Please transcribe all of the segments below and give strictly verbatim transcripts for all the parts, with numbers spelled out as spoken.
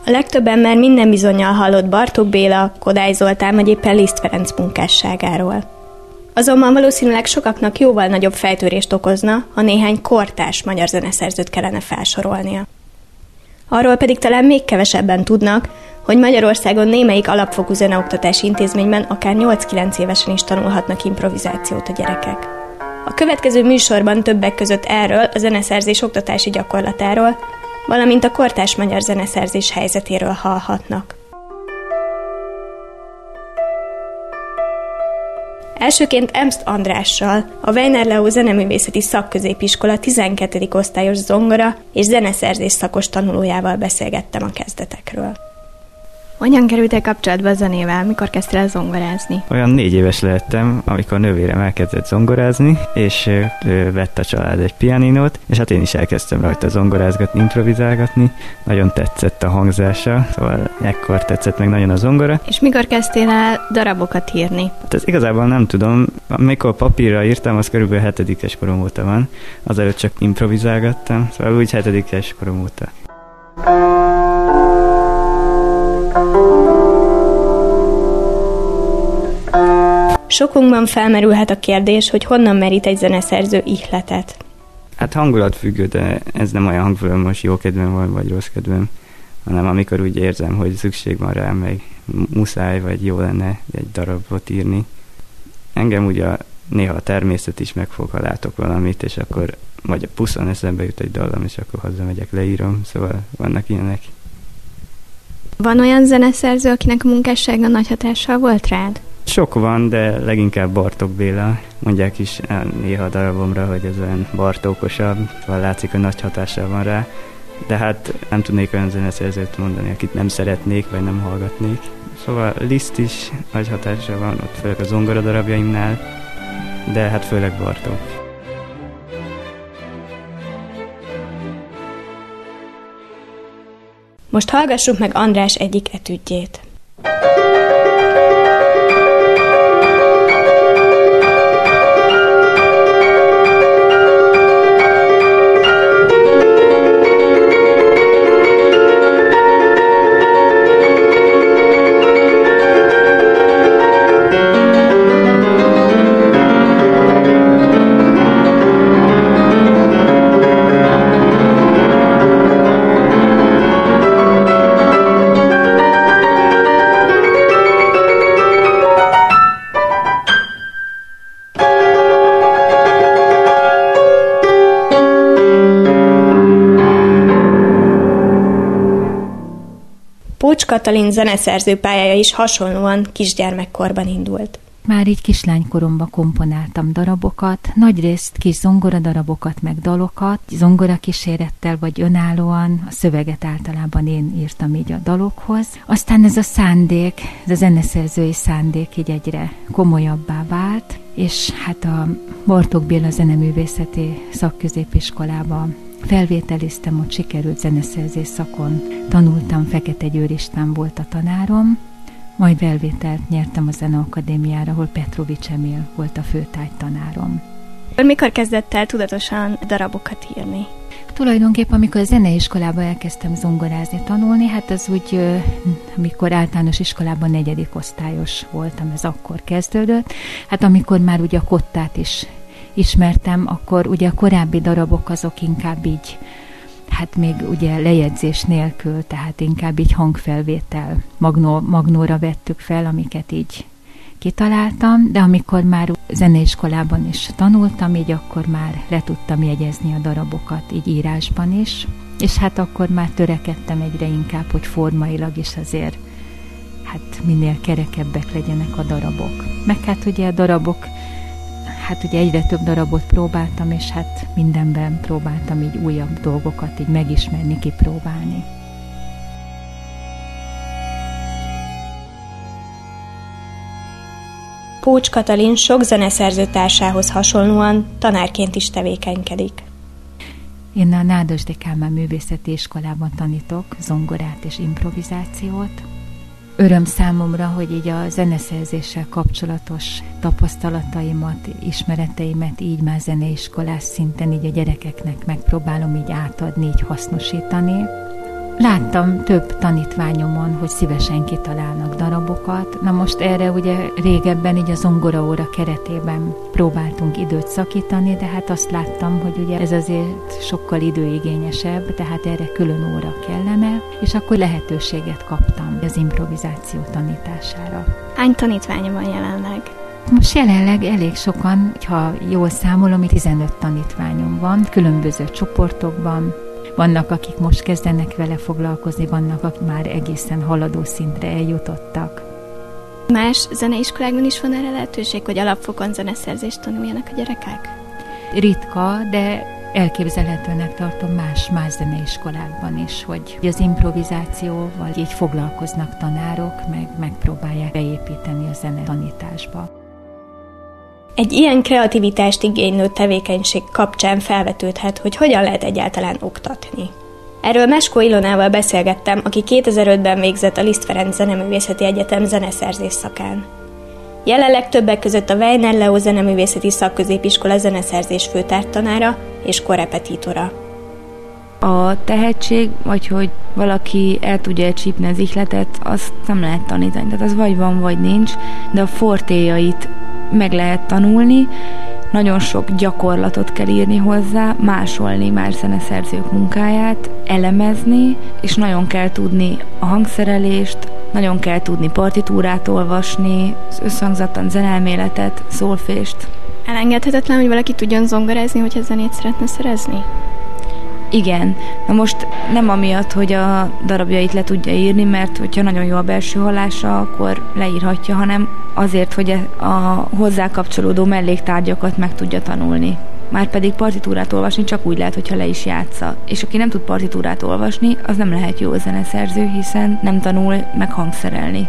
A legtöbb ember minden bizonnyal hallott Bartók Béla, Kodály Zoltán vagy éppen Liszt Ferenc munkásságáról. Azonban valószínűleg sokaknak jóval nagyobb fejtörést okozna, ha néhány kortárs magyar zeneszerzőt kellene felsorolnia. Arról pedig talán még kevesebben tudnak, hogy Magyarországon némelyik alapfokú zeneoktatási intézményben akár nyolc-kilenc évesen is tanulhatnak improvizációt a gyerekek. A következő műsorban többek között erről, a zeneszerzés oktatási gyakorlatáról, valamint a kortárs magyar zeneszerzés helyzetéről hallhatnak. Elsőként Ernst Andrással, a Weiner Leo Zeneművészeti Szakközépiskola tizenkettedik osztályos zongora és zeneszerzés szakos tanulójával beszélgettem a kezdetekről. Hogyan kerültél kapcsolatba a zenével? Mikor kezdtél el zongorázni? Olyan négy éves lehettem, amikor nővérem elkezdett zongorázni, és ő vett a család egy pianinót, és hát én is elkezdtem rajta zongorázgatni, improvizálgatni. Nagyon tetszett a hangzása, szóval ekkor tetszett meg nagyon a zongora. És mikor kezdtél el darabokat írni? Hát ez igazából nem tudom. Amikor papírra írtam, az körülbelül hetedikes korom óta van. Azelőtt csak improvizálgattam, szóval úgy hetedikes korom óta. Sokunkban felmerülhet a kérdés, hogy honnan merít egy zeneszerző ihletet. Hát hangulatfüggő, de ez nem olyan hangulat, most jó kedvem van, vagy rossz kedvem, hanem amikor úgy érzem, hogy szükség van rá, meg muszáj, vagy jó lenne egy darabot írni. Engem ugye néha a természet is megfog, ha látok valamit, és akkor vagy a puszon eszembe jut egy dallam, és akkor hazamegyek, leírom, szóval vannak ilyenek. Van olyan zeneszerző, akinek a munkássága nagy hatással volt rád? Sok van, de leginkább Bartók Béla. Mondják is néha a darabomra, hogy ez olyan Bartókosabb, szóval látszik, hogy nagy hatással van rá. De hát nem tudnék olyan zeneszerzőt mondani, akit nem szeretnék, vagy nem hallgatnék. Szóval Liszt is nagy hatással van, ott főleg a zongora darabjaimnál, de hát főleg Bartók. Most hallgassuk meg András egyik etüdjét. Pócs Katalin zeneszerző pályája is hasonlóan kisgyermekkorban indult. Már így kislánykoromban komponáltam darabokat, nagyrészt kis zongoradarabokat, meg dalokat, zongorakísérettel vagy önállóan, a szöveget általában én írtam így a dalokhoz. Aztán ez a szándék, ez a zeneszerzői szándék így egyre komolyabbá vált, és hát a Bartók Béla Zeneművészeti Szakközépiskolában felvételiztem, ott sikerült zeneszerzés szakon tanultam, Fekete Győr István volt a tanárom, majd felvételt nyertem a Zeneakadémiára, ahol Petrovics Emil volt a főtárgytanárom. Mikor kezdett el tudatosan darabokat írni? Tulajdonképpen, amikor a zeneiskolába elkezdtem zongorázni, tanulni, hát az úgy, amikor általános iskolában negyedik osztályos voltam, ez akkor kezdődött. Hát amikor már ugye a kottát is ismertem, akkor ugye a korábbi darabok azok inkább így, hát még ugye lejegyzés nélkül, tehát inkább így hangfelvétel, magnó, magnóra vettük fel, amiket így kitaláltam, de amikor már zeneiskolában is tanultam, így akkor már le tudtam jegyezni a darabokat, így írásban is, és hát akkor már törekedtem egyre inkább, hogy formailag is azért hát minél kerekebbek legyenek a darabok. Meg hát ugye a darabok, hát ugye egyre több darabot próbáltam, és hát mindenben próbáltam így újabb dolgokat így megismerni, kipróbálni. Pócs Katalin sok zeneszerző társához hasonlóan tanárként is tevékenykedik. Én a Nádasdy Kálmán Művészeti Iskolában tanítok zongorát és improvizációt. Öröm számomra, hogy így a zeneszerzéssel kapcsolatos tapasztalataimat, ismereteimet így már zeneiskolás szinten így a gyerekeknek megpróbálom így átadni, így hasznosítani. Láttam több tanítványomon, hogy szívesen kitalálnak darabokat. Na most erre ugye régebben így a zongoraóra keretében próbáltunk időt szakítani, de hát azt láttam, hogy ugye ez azért sokkal időigényesebb, tehát erre külön óra kellene, és akkor lehetőséget kaptam az improvizáció tanítására. Hány tanítványa van jelenleg? Most jelenleg elég sokan, ha jól számolom, tizenöt tanítványom van, különböző csoportokban. Vannak, akik most kezdenek vele foglalkozni, vannak, akik már egészen haladó szintre eljutottak. Más zeneiskolákban is van erre lehetőség, hogy alapfokon zeneszerzést tanuljanak a gyerekek? Ritka, de elképzelhetőnek tartom más, más zeneiskolákban is, hogy az improvizációval így foglalkoznak tanárok, meg megpróbálják beépíteni a zenetanításba. Egy ilyen kreativitást igénylő tevékenység kapcsán felvetődhet, hogy hogyan lehet egyáltalán oktatni. Erről Meskó Ilonával beszélgettem, aki kétezer-ötben végzett a Liszt Ferenc Zeneművészeti Egyetem zeneszerzés szakán. Jelenleg többek között a Weiner Leo Zeneművészeti Szakközépiskola zeneszerzés főtártanára és korrepetitora. A tehetség, vagy hogy valaki el tudja csípni az ihletet, azt nem lehet tanítani. Tehát az vagy van, vagy nincs, de a fortéjait meg lehet tanulni, nagyon sok gyakorlatot kell írni hozzá, másolni más zeneszerzők munkáját, elemezni, és nagyon kell tudni a hangszerelést, nagyon kell tudni partitúrát olvasni, az összhangzattan zenelméletet, szólfést. Elengedhetetlen, hogy valaki tudjon zongorázni, hogyha zenét szeretne szerezni? Igen. Na most nem amiatt, hogy a darabjait le tudja írni, mert hogyha nagyon jó a belső hallása, akkor leírhatja, hanem azért, hogy a hozzá kapcsolódó melléktárgyakat meg tudja tanulni. Márpedig partitúrát olvasni csak úgy lehet, hogyha le is játsza. És aki nem tud partitúrát olvasni, az nem lehet jó zeneszerző, hiszen nem tanul meg hangszerelni.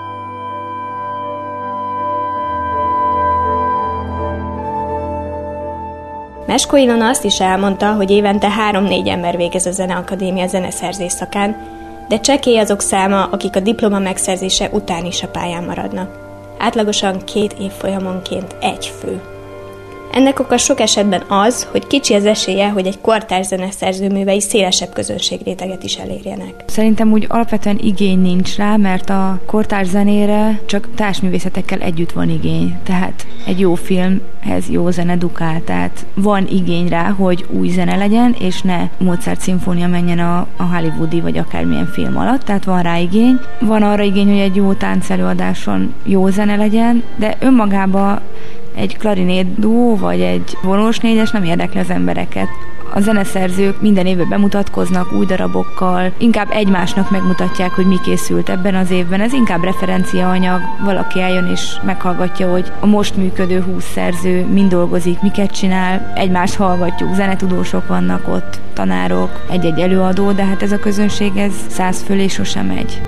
Meskó Ilona azt is elmondta, hogy évente három-négy ember végez a Zeneakadémia zeneszerzés szakán, de csekély azok száma, akik a diploma megszerzése után is a pályán maradnak. Átlagosan két évfolyamonként egy fő. Ennek oka sok esetben az, hogy kicsi az esélye, hogy egy kortárs zeneszerző művei szélesebb közönségréteget is elérjenek. Szerintem úgy alapvetően igény nincs rá, mert a kortárs zenére csak társművészetekkel együtt van igény. Tehát egy jó filmhez jó zene dukál, tehát van igény rá, hogy új zene legyen, és ne Mozart szimfónia menjen a, a hollywoodi vagy akármilyen film alatt, tehát van rá igény. Van arra igény, hogy egy jó táncelőadáson jó zene legyen, de önmagában egy klarinét duó vagy egy vonós négyes nem érdekli az embereket. A zeneszerzők minden évben bemutatkoznak új darabokkal, inkább egymásnak megmutatják, hogy mi készült ebben az évben. Ez inkább referenciaanyag, valaki eljön és meghallgatja, hogy a most működő húsz szerző mind dolgozik, miket csinál, egymást hallgatjuk, zenetudósok vannak ott, tanárok, egy-egy előadó, de hát ez a közönség, ez száz fölé sosem megy.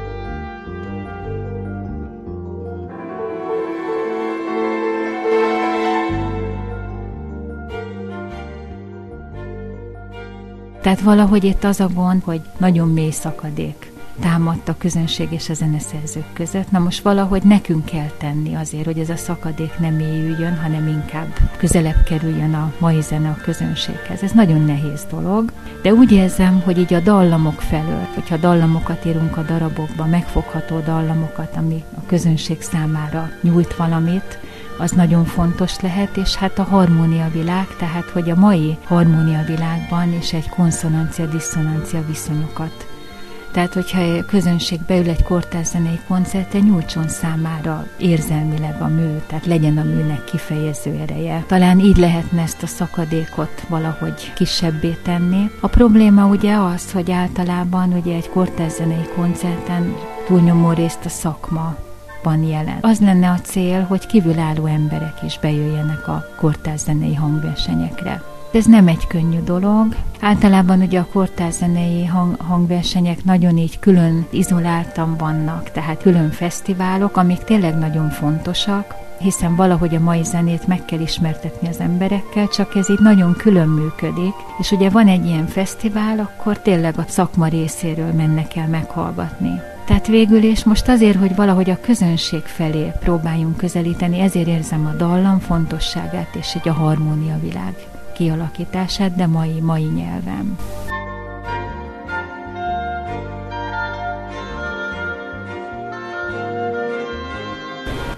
Tehát valahogy itt az a gond, hogy nagyon mély szakadék támadt a közönség és a zeneszerzők között. Na most valahogy nekünk kell tenni azért, hogy ez a szakadék nem mélyüljön, hanem inkább közelebb kerüljön a mai zene a közönséghez. Ez nagyon nehéz dolog, de úgy érzem, hogy így a dallamok felől, hogyha dallamokat írunk a darabokba, megfogható dallamokat, ami a közönség számára nyújt valamit, az nagyon fontos lehet, és hát a harmóniavilág, tehát hogy a mai harmóniavilágban is egy konszonancia-diszonancia viszonyokat. Tehát, hogyha a közönség beül egy kortárs zenei koncertre, nyújtson számára érzelmileg a mű, tehát legyen a műnek kifejező ereje. Talán így lehetne ezt a szakadékot valahogy kisebbé tenni. A probléma ugye az, hogy általában ugye egy kortárs zenei koncerten túlnyomó részt a szakma van jelen. Az lenne a cél, hogy kívülálló emberek is bejöjjenek a kortárs zenei hangversenyekre. Ez nem egy könnyű dolog. Általában ugye a kortárs zenei hang, hangversenyek nagyon így külön izoláltan vannak, tehát külön fesztiválok, amik tényleg nagyon fontosak, hiszen valahogy a mai zenét meg kell ismertetni az emberekkel, csak ez így nagyon külön működik, és ugye van egy ilyen fesztivál, akkor tényleg a szakma részéről mennek el meghallgatni. Tehát végül is most azért, hogy valahogy a közönség felé próbáljunk közelíteni, ezért érzem a dallam fontosságát és egy a harmóniavilág kialakítását, de mai, mai nyelven.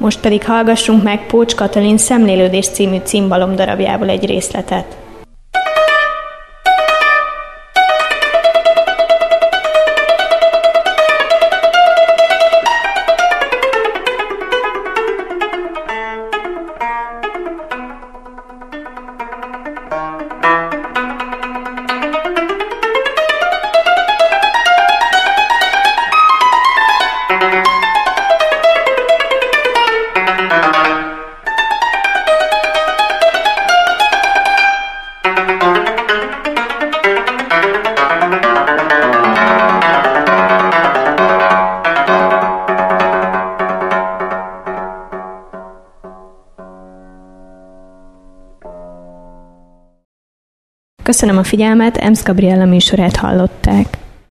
most pedig hallgassunk meg Pócs Katalin Szemlélődés című címbalom darabjából egy részletet. Köszönöm a figyelmet, Emsz Gabriella műsorát hallották.